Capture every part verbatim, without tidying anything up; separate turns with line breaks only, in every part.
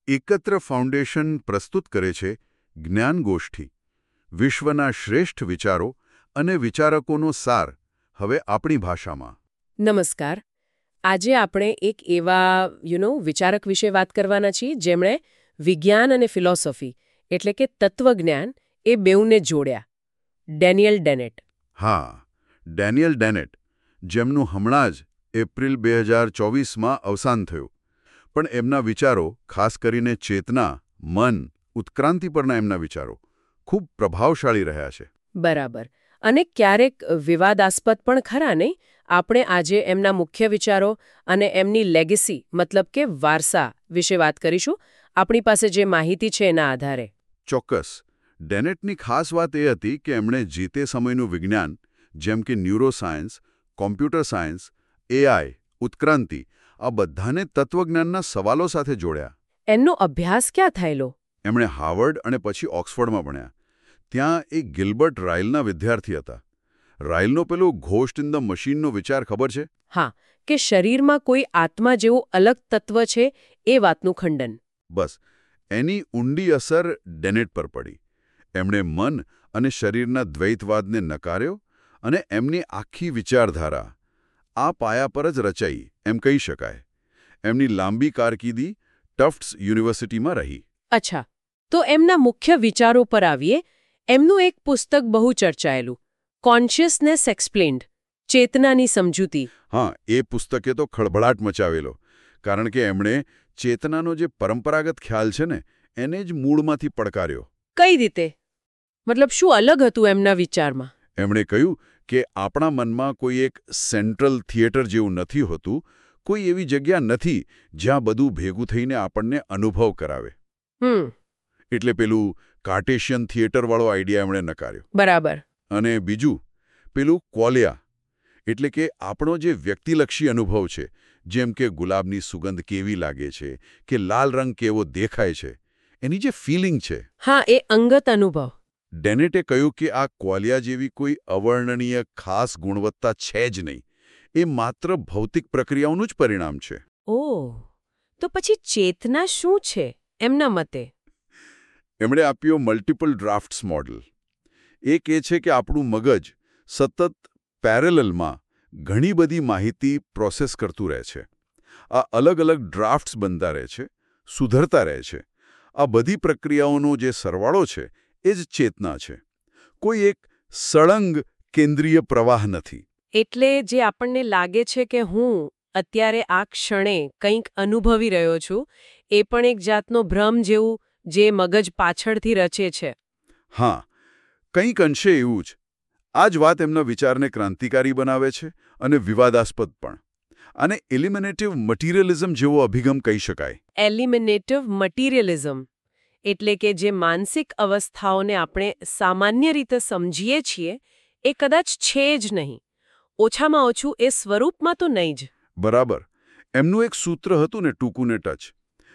એકત્ર ફાઉન્ડેશન પ્રસ્તુત કરે છે જ્ઞાન ગોષ્ઠી, વિશ્વના શ્રેષ્ઠ વિચારો અને વિચારકોનો સાર, હવે આપણી ભાષામાં.
નમસ્કાર. આજે આપણે એક એવા યુ નો વિચારક વિશે વાત કરવાના છીએ જેમણે વિજ્ઞાન અને ફિલોસોફી એટલે કે તત્વજ્ઞાન એ બેઉને જોડ્યા. Daniel Dennett.
હા, ડેનિયલ ડેનેટ, જેમનું હમણાં જ એપ્રિલ બે હજાર ચોવીસમાં અવસાન થયું. પણ એમના વિચારો, ખાસ કરીને ચેતના, મન, ઉત્ક્રાંતિ પરના એમના વિચારો ખૂબ પ્રભાવશાળી રહ્યા છે.
બરાબર. અને ક્યારેક વિવાદાસ્પદ પણ ખરા નહીં? આપણે આજે એમના મુખ્ય વિચારો અને એમની લેગેસી મતલબ કે વારસા વિશે વાત કરીશું, આપણી પાસે જે માહિતી છે એના આધારે.
ચોક્કસ. ડેનેટની ખાસ વાત એ હતી કે એમણે જે તે સમયનું વિજ્ઞાન, જેમ કે ન્યુરોસાયન્સ, કોમ્પ્યુટર સાયન્સ, એઆઈ, ઉત્ક્રાંતિ, આ બધાને તત્વજ્ઞાનના સવાલો સાથે જોડ્યા.
એમનો અભ્યાસ ક્યાં થયેલો?
એમણે હાર્વર્ડ અને પછી ઓક્સફર્ડમાં ભણ્યા. ત્યાં એક ગિલ્બર્ટ રાઇલના વિદ્યાર્થી હતા. રાઇલનો પેલું ઘોસ્ટ ઇન ધ મશીનનો વિચાર ખબર છે?
હા, કે શરીરમાં કોઈ આત્મા જેવું અલગ તત્વ છે એ વાતનું ખંડન.
બસ, એની ઊંડી અસર ડેનેટ પર પડી. એમણે મન અને શરીરના દ્વૈતવાદને નકાર્યો અને એમની આખી વિચારધારા આ પાયા પર જ રચાઈ એમ કહી શકાય. એમની લાંબી કારકિર્દી ટફ્ટ્સ યુનિવર્સિટીમાં રહી.
અચ્છા, તો એમના મુખ્ય વિચારો પર આવીએ. એમનું એક પુસ્તક બહુ ચર્ચાયેલું, કોન્શિયસનેસ એક્સપ્લેન્ડ, ચેતનાની સમજૂતી.
હા, એ પુસ્તકે તો ખળભળાટ મચાવેલો, કારણ કે એમણે ચેતનાનો જે પરંપરાગત ખ્યાલ છે ને એને જ મૂળમાંથી પડકાર્યો.
કઈ રીતે? મતલબ શું અલગ હતું એમના વિચારમાં?
એમણે કહ્યું કે આપણા મનમાં કોઈ એક સેન્ટ્રલ થિયેટર જેવું નથી હોતું, કોઈ એવી જગ્યા નથી જ્યાં બધું ભેગું થઈને આપણને અનુભવ કરાવે.
હમ
એટલે પેલું કાર્ટેશિયન થિયેટરવાળો આઈડિયા એમણે નકાર્યો.
બરાબર.
અને બીજું, પેલું ક્વોલિયા, એટલે કે આપણો જે વ્યક્તિલક્ષી અનુભવ છે, જેમ કે ગુલાબની સુગંધ કેવી લાગે છે કે લાલ રંગ કેવો દેખાય છે, એની જે ફિલિંગ છે.
હા, એ અંગત અનુભવ.
ડેનેટે કહ્યું કે આ ક્વોલિયા જેવી કોઈ અવર્ણનીય ખાસ ગુણવત્તા છે જ નહીં. એ માત્ર ભૌતિક પ્રક્રિયાઓનું જ પરિણામ છે.
ઓહ, તો પછી ચેતના શું છે એમના મતે?
એમણે આપ્યો મલ્ટિપલ ડ્રાફ્ટ્સ મોડલ. એ કહે છે કે આપણું મગજ સતત પેરેલલમાં ઘણી બધી માહિતી પ્રોસેસ કરતું રહે છે. આ અલગ અલગ ડ્રાફ્ટ્સ બનતા રહે છે, સુધરતા રહે છે. આ બધી પ્રક્રિયાઓનો જે સરવાળો છે એ જ ચેતના છે. કોઈ એક સળંગ કેન્દ્રીય પ્રવાહ નથી.
એટલે જે આપણને લાગે છે કે હું અત્યારે આ ક્ષણે કંઈક અનુભવી રહ્યો છું, એ પણ એક જાતનો ભ્રમ જેવું જે મગજ પાછળથી રચે છે.
હા, કંઈક અંશે એવું જ. આ જ વાત એમના વિચારને ક્રાંતિકારી બનાવે છે અને વિવાદાસ્પદ પણ. આને એલિમિનેટિવ મટીરિયલિઝમ જેવો અભિગમ કહી શકાય.
એલિમિનેટિવ મટીરિયલિઝમ એટલે કે જે માનસિક અવસ્થાઓને આપણે સામાન્ય રીતે સમજીએ છીએ એ કદાચ છે જ નહીં, ઓછામાં ઓછું એ સ્વરૂપમાં તો નહીં જ.
બરાબર. એમનું એક સૂત્ર હતું ને, ટૂંકું ને ટચ.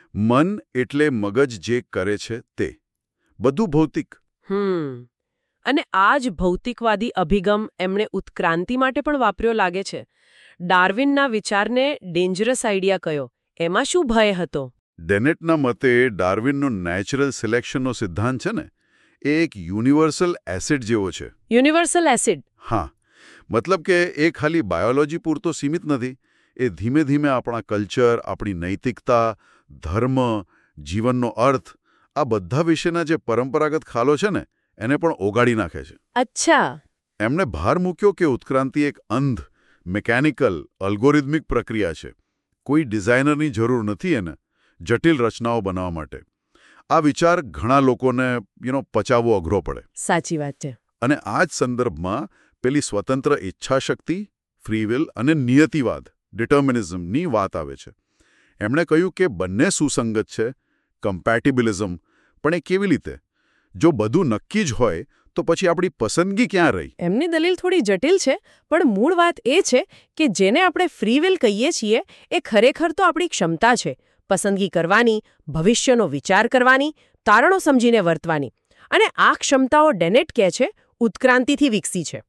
મન એટલે મગજ જે કરે છે તે. બધું ભૌતિક.
હમ અને આ જ ભૌતિકવાદી અભિગમ એમણે ઉત્ક્રાંતિ માટે પણ વાપર્યો લાગે છે. ડાર્વિનના વિચારને ડેન્જરસ આઈડિયા કયો, એમાં શું ભય હતો?
ડેનેટના મતે ડાર્વિનનો નેચરલ સિલેક્શનનો સિદ્ધાંત છે ને, એ એક યુનિવર્સલ એસિડ જેવો છે.
Universal acid?
હા, મતલબ કે એ ખાલી બાયોલોજી પૂરતો સીમિત નથી. એ ધીમે ધીમે આપણા કલ્ચર, આપણી નૈતિકતા, ધર્મ, જીવનનો અર્થ, આ બધા વિશેના જે પરંપરાગત ખ્યાલો છે ને એને પણ ઓગાળી નાખે છે.
અચ્છા.
એમણે ભાર મૂક્યો કે ઉત્ક્રાંતિ એક અંધ, મિકેનિકલ, અલ્ગોરિધમિક પ્રક્રિયા છે. કોઈ ડિઝાઇનરની જરૂર નથી એને જટિલ રચનાઓ બનાવવા માટે. આ વિચાર ઘણા લોકોને યુ નો પચાવવો અઘરો પડે.
સાચી વાત છે.
અને આ જ સંદર્ભમાં પેલી સ્વતંત્ર ઈચ્છાશક્તિ, ફ્રી વિલ અને નિયતિવાદ, ડિટર્મિનિઝમની વાત આવે છે. એમણે કહ્યું કે બંને સુસંગત છે, કમ્પેટિબિલિઝમ, પણ એ કેવી રીતે? જો બધું નક્કી જ હોય તો પછી આપણી પસંદગી ક્યાં રહી?
એમની દલીલ થોડી જટિલ છે, પણ મૂળ વાત એ છે કે જેને આપણે ફ્રી વિલ કહીએ છીએ એ ખરેખર તો આપણી ક્ષમતા છે, પસંદગી કરવાની, ભવિષ્યનો વિચાર કરવાની, તારણો સમજીને વર્તવાની. અને આ ક્ષમતાઓ ડેનેટ કહે છે ઉત્ક્રાંતિથી વિકસી છે.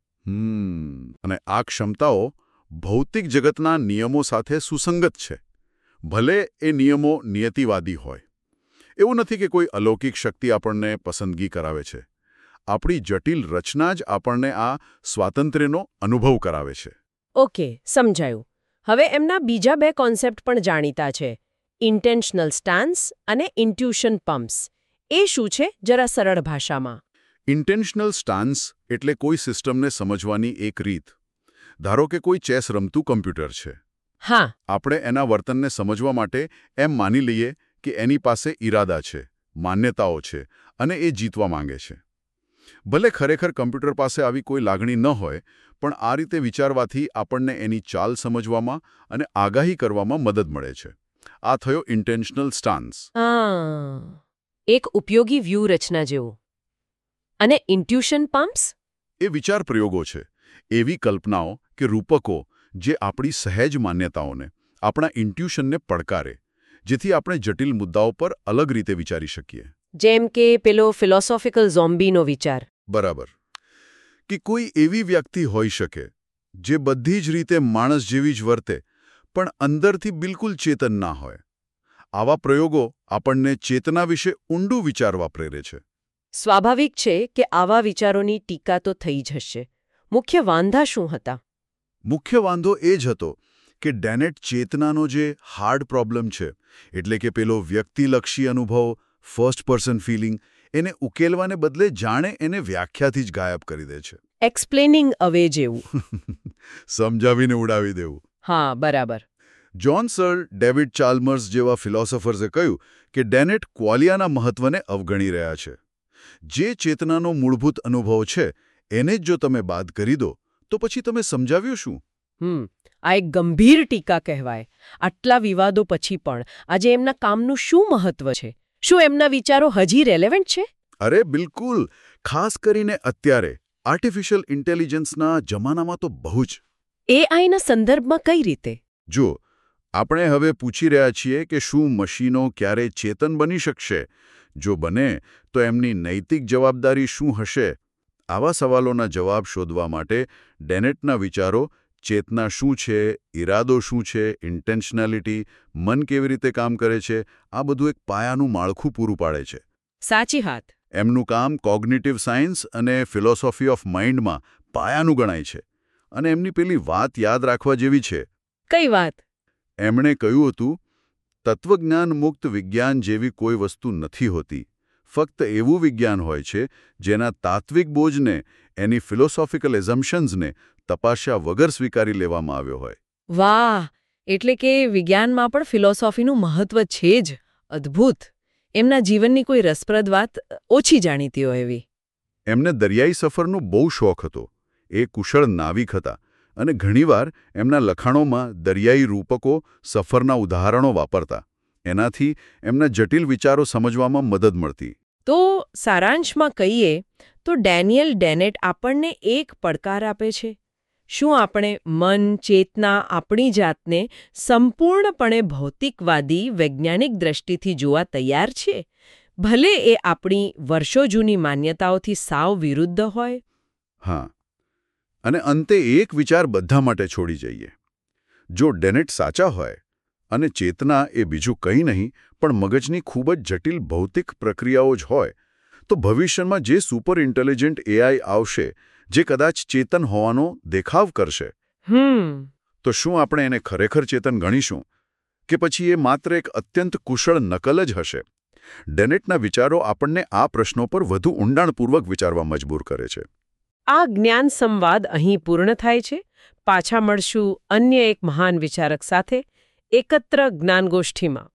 હમ અને આ ક્ષમતાઓ ભૌતિક જગતના નિયમો સાથે સુસંગત છે, ભલે એ નિયમો નિયતિવાદી હોય. એવું નથી કે કોઈ અલૌકિક શક્તિ આપણને પસંદગી કરાવે છે. આપણી જટિલ રચના જ આપણને આ સ્વાતંત્ર્યનો અનુભવ કરાવે છે.
ઓકે, સમજાયું. હવે એમના બીજા બે કોન્સેપ્ટ પણ જાણીતા છે, ઇન્ટેન્શનલ સ્ટાન્સ અને ઇન્ટ્યુશન પમ્પ્સ. એ શું છે, જરા સરળ ભાષામાં?
ઇન્ટેન્શનલ સ્ટાન્સ એટલે કોઈ સિસ્ટમને સમજવાની એક રીત. ધારો કે કોઈ ચેસ રમતું કમ્પ્યુટર છે.
હા.
આપણે એના વર્તનને સમજવા માટે એમ માની લઈએ કે એની પાસે ઈરાદા છે, માન્યતાઓ છે અને એ જીતવા માંગે છે. ભલે ખરેખર કમ્પ્યુટર પાસે આવી કોઈ લાગણી ન હોય, પણ આ રીતે વિચારવાથી આપણને એની ચાલ સમજવામાં અને આગાહી કરવામાં મદદ મળે છે. આ થયો ઇન્ટેન્શનલ સ્ટાન્સ.
હા, એક ઉપયોગી વ્યૂહરચના જેવું. અને ઇન્ટ્યુશન પમ્પ્સ?
એ વિચાર પ્રયોગો છે, એવી કલ્પનાઓ કે રૂપકો જે આપણી સહેજ માન્યતાઓને, આપણા ઇન્ટ્યુશનને પડકારે, જેથી આપણે જટિલ મુદ્દાઓ પર અલગ રીતે વિચારી શકીએ.
જેમ કે પેલો ફિલોસોફિકલ ઝોમ્બીનો વિચાર.
બરાબર. કે કોઈ એવી વ્યક્તિ હોઈ શકે જે બધી જ રીતે માણસ જેવી જ વર્તે, પણ અંદરથી બિલકુલ ચેતન ના હોય. આવા પ્રયોગો આપણને ચેતના વિશે ઊંડું વિચારવા પ્રેરે છે.
સ્વાભાવિક છે કે આવા વિચારોની ટીકા તો થઈ જ હશે. મુખ્ય વાંધા શું હતા?
મુખ્ય વાંધો એ જ હતો કે ડેનેટ ચેતનાનો જે હાર્ડ પ્રોબ્લેમ છે, એટલે કે પેલો વ્યક્તિલક્ષી અનુભવ, ફર્સ્ટ પર્સન ફિલિંગ, એને ઉકેલવાને બદલે જાણે એને વ્યાખ્યાથી જ ગાયબ કરી દે છે.
એક્સપ્લેનિંગ અવે જેવું.
સમજાવીને ઉડાવી દેવું.
હા, બરાબર.
જ્હોન સર ડેવિડ ચાલ્મર્સ જેવા ફિલોસોફર્સે કહ્યું કે ડેનેટ ક્વોલિયાના મહત્વને અવગણી રહ્યા છે. જે ચેતનાનો મૂળભૂત અનુભવ છે, એને જ જો તમે બાદ કરી દો, તો પછી તમે સમજાવ્યું શું?
હમ આ એક ગંભીર ટીકા કહેવાય. આટલા વિવાદો પછી પણ આજે એમના કામનું શું મહત્વ છે? શું એમના વિચારો હજી રેલેવન્ટ છે?
અરે બિલકુલ. ખાસ કરીને અત્યારે આર્ટિફિશિયલ ઇન્ટેલિજન્સના જમાનામાં તો બહુ જ.
એઆઈના સંદર્ભમાં કઈ રીતે?
જો આપણે હવે પૂછી રહ્યા છીએ કે શું મશીનો ક્યારે ચેતન બની શકશે? જો બને તો એમની નૈતિક જવાબદારી શું હશે? આવા સવાલોના જવાબ શોધવા માટે ડેનેટના વિચારો, ચેતના શું છે, ઈરાદો શું છે, ઇન્ટેન્શનાલિટી, મન કેવી રીતે કામ કરે છે, આ બધું એક પાયાનું માળખું પૂરું પાડે છે.
સાચી વાત.
એમનું કામ કોગ્નિટિવ સાયન્સ અને ફિલોસોફી ઓફ માઇન્ડમાં પાયાનું ગણાય છે. અને એમની પેલી વાત યાદ રાખવા જેવી છે.
કઈ વાત?
એમણે કહ્યું હતું, તત્વજ્ઞાન મુક્ત વિજ્ઞાન જેવી કોઈ વસ્તુ નથી હોતી. ફક્ત એવું વિજ્ઞાન હોય છે જેના તાત્વિક બોજને, એની ફિલોસોફિકલ એઝમ્પશન્સને તપાસ્યા વગર સ્વીકારી લેવામાં આવ્યો હોય.
વાહ! એટલે કે વિજ્ઞાનમાં પણ ફિલોસોફીનું મહત્વ છે જ. અદ્ભુત. એમના જીવનની કોઈ રસપ્રદ વાત ઓછી જાણીતી હોય એવી.
એમને દરિયાઈ સફરનો બહુ શોખ હતો. એ કુશળ નાવિક હતા અને ઘણીવાર એમના લખાણોમાં દરિયાઈ રૂપકો, સફરના ઉદાહરણો વાપરતા. એનાથી એમના જટિલ વિચારો સમજવામાં મદદ મળતી.
તો સારાંશમાં કહીએ તો ડેનિયલ ડેનેટ આપણને એક પડકાર આપે છે. શું આપણે મન, ચેતના, આપણી જાતને સંપૂર્ણપણે ભૌતિકવાદી વૈજ્ઞાનિક દ્રષ્ટિથી જોવા તૈયાર છીએ? ભલે એ આપણી વર્ષો જૂની માન્યતાઓથી સાવ વિરુદ્ધ હોય?
હા. અને અંતે એક વિચાર બધા માટે છોડી જઈએ. જો ડેનેટ સાચા હોય અને ચેતના એ બીજું કંઈ નહીં પણ મગજની ખૂબ જ જટિલ ભૌતિક પ્રક્રિયાઓ જ હોય, તો ભવિષ્યમાં જે સુપર ઇન્ટેલિજન્ટ એઆઈ આવશે, જે કદાચ ચેતન હોવાનો દેખાવ કરશે,
હમ
તો શું આપણે એને ખરેખર ચેતન ગણીશું? કે પછી એ માત્ર એક અત્યંત કુશળ નકલ જ હશે? ડેનેટના વિચારો આપણને આ પ્રશ્નો પર વધુ ઊંડાણપૂર્વક વિચારવા મજબૂર કરે છે.
આ જ્ઞાન સંવાદ અહીં પૂર્ણ થાય છે. પાછા મળશું અન્ય એક મહાન વિચારક સાથે એકત્ર જ્ઞાનગોષ્ઠીમાં.